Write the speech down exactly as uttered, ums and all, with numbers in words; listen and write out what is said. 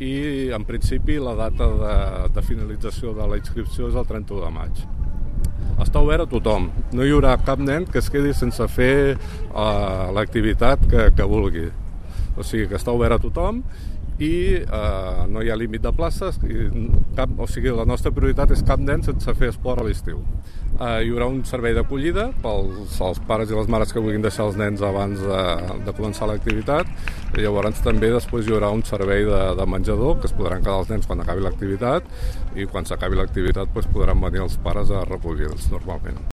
i en principi la data de, de finalització de la inscripció és el trenta-u de maig. Està obert a tothom, no hi haurà cap nen que es quedi sense fer uh, l'activitat que, que vulgui. O sigui que està obert a tothom i eh, no hi ha límit de places, i cap, o sigui, la nostra prioritat és cap nen sense fer esport a l'estiu. Eh, hi haurà un servei d'acollida pels els pares i les mares que vulguin deixar els nens abans de, de començar l'activitat, i llavors també després hi haurà un servei de, de menjador que es podran quedar els nens quan acabi l'activitat, i quan s'acabi l'activitat doncs, podran venir els pares a recollir-los normalment.